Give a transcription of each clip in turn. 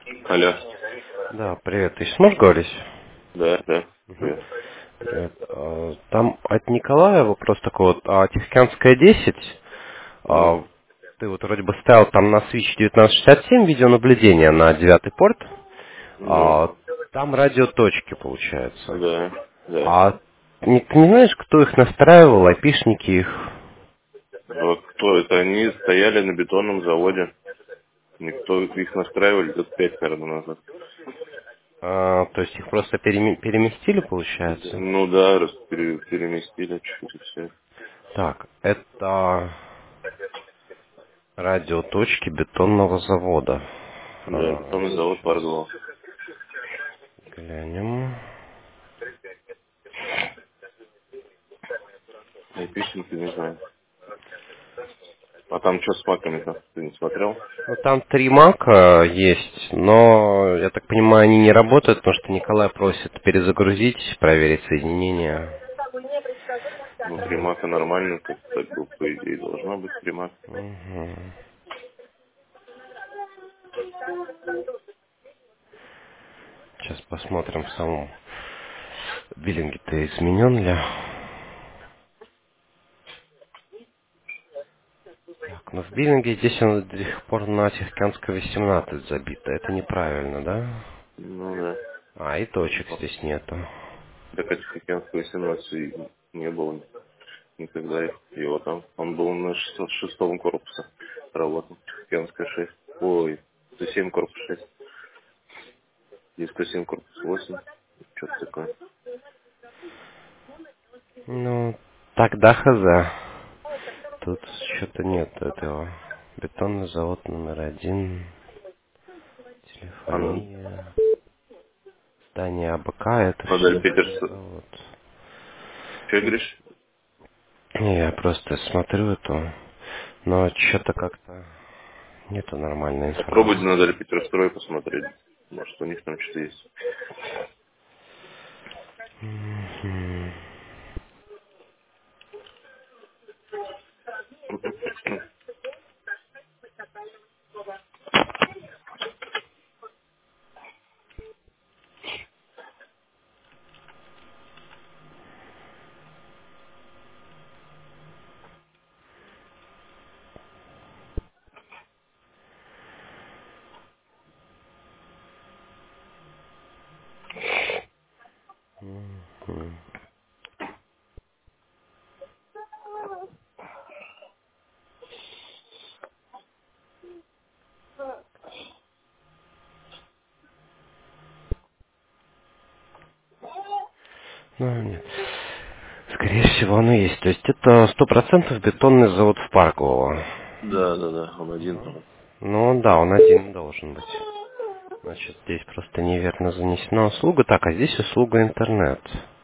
Алло. Да, привет. Ты сможешь говорить? Да, да. Мгм. Привет. Привет. Там от Николая вопрос такой вот. Тихоокеанская 10. Ну, Ты вот вроде бы ставил там на Switch 1967 видеонаблюдение на девятый порт. ну, Там радиоточки получается. да, да. А ты не знаешь, кто их настраивал, айпишники их? Вот кто это? Они стояли на бетонном заводе. Никто их настраивали лет 5, наверное, назад. То есть их просто переместили, получается? Ну да, переместили чуть-чуть и все. Так, это радиоточки бетонного завода. Да, бетонный завод Сейчас Паргола. глянем. Айпишники, не знаю. А там что с маками-то? Ты не смотрел? Ну, там 3 мака есть, но, я так понимаю, они не работают, потому что Николай просит перезагрузить, проверить соединение. Ну, Так, примака нормально, как так бы, по идее, должна быть примак. мгм. Сейчас посмотрим в самом биллинге-то изменен ли. Так, ну в биллинге здесь он до сих пор на Тихоокеанской 18 забито. Это неправильно, да? Ну да. И точек здесь нету. Так этих океанского 18 не было никогда его там. Он был на шестом корпусе работал. Океанская 6. Ой, 107 корпус 6. И 107 корпус 8. Что-то такое. Ну, тогда хз. Тут что-то нет этого. Бетонный завод номер 1, А ну, телефония, здание АБК, это все модель бетонный Питерс. завод. Че говоришь? Не, я просто смотрю эту, но что-то как-то нету нормальной Попробуйте на информации. модель Питерстрой посмотреть. Может, у них там что-то есть. Мгм. Мгм. Ну, нет. Скорее всего, оно есть. То есть это 100% бетонный завод в Парково. Да, да, да, он один Мгм. там. Ну да, он один должен быть. Значит, здесь просто неверно занесена услуга. Так, а здесь услуга интернет.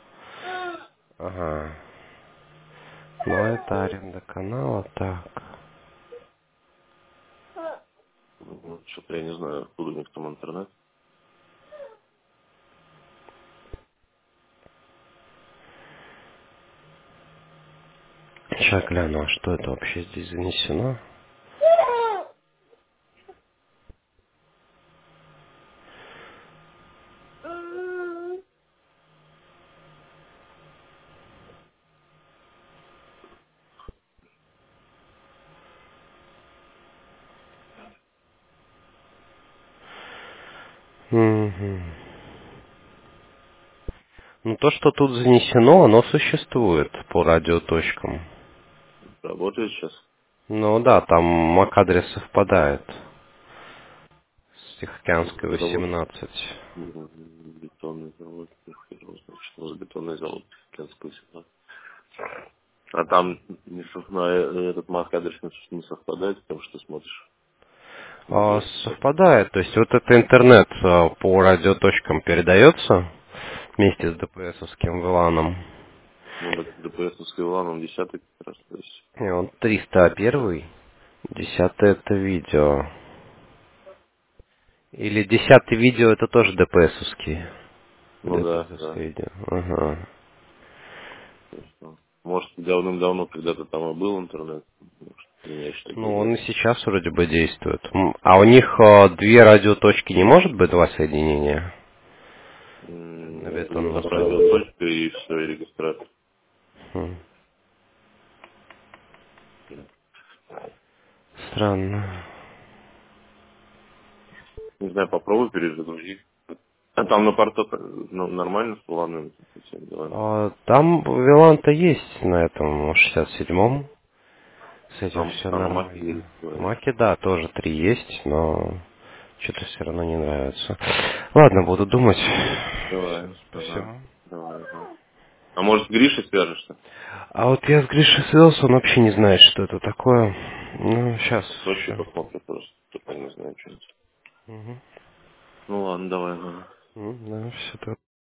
Ага. Но это аренда канала, так. Ну, что-то я не знаю, откуда у них там интернет. Сейчас гляну, а что это вообще здесь занесено? Мгм. Ну, то, что тут занесено, оно существует по радиоточкам. Работает сейчас. Ну да, там MAC-адрес совпадает с Тихоокеанской Работает. 18. Бетонный завод. Значит, у нас бетонный завод. Кенского села. А там этот MAC-адрес не совпадает, потому что смотришь на DSS. Совпадает, то есть вот это интернет по радиоточкам передается вместе с ДПСовским ВЛАНом. Ну, ДПС-овский LAN, он 10-й как раз. То есть, И он 301, 10 это видео. Или 10 видео это тоже ДПСовский. ну да, да. ДПСовское видео. Ага. То есть, ну, может, давным-давно когда-то там и был интернет. Или что-то Ну, он другое. и сейчас вроде бы действует. А у них две радиоточки не может быть, два соединения? Это Навет у он нас вроде. радиоточка и все, и регистратор. Хм, Странно. Не знаю, попробуй перезагрузить. А там на порту нормально с планом со всеми делами? Там Вилан-то есть на этом 67-м. С этим все А на Маке нормально. есть, говоришь? Маки, да, тоже 3 есть, но что-то все равно не нравится. Ладно, буду думать. Давай, Все, ага, спасибо. давай, ага. А может, с Гришей свяжешься? А вот я с Гришей связался, он вообще не знает, что это такое. Ну, сейчас В Сочи все. посмотрим просто, только не знаю что-нибудь. Ну ладно, давай, ага. Да, все